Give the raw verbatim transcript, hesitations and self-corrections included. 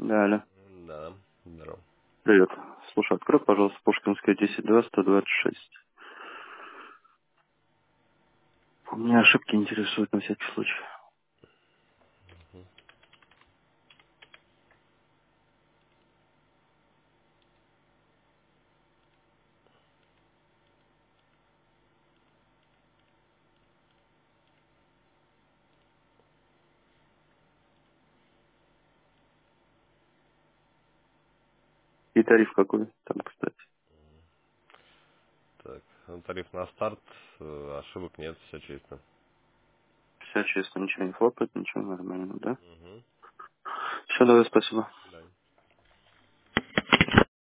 Да, алло. Да, здорово. Привет. Слушай, открой, пожалуйста, Пушкинская, десять два, сто двадцать шесть. У меня ошибки интересуют на всякий случай. И тариф какой там, кстати? Так, ну, тариф на старт, э, ошибок нет, все чисто. Все честно, ничего не хлопает, ничего нормально, да? Мгм. Все, давай, спасибо.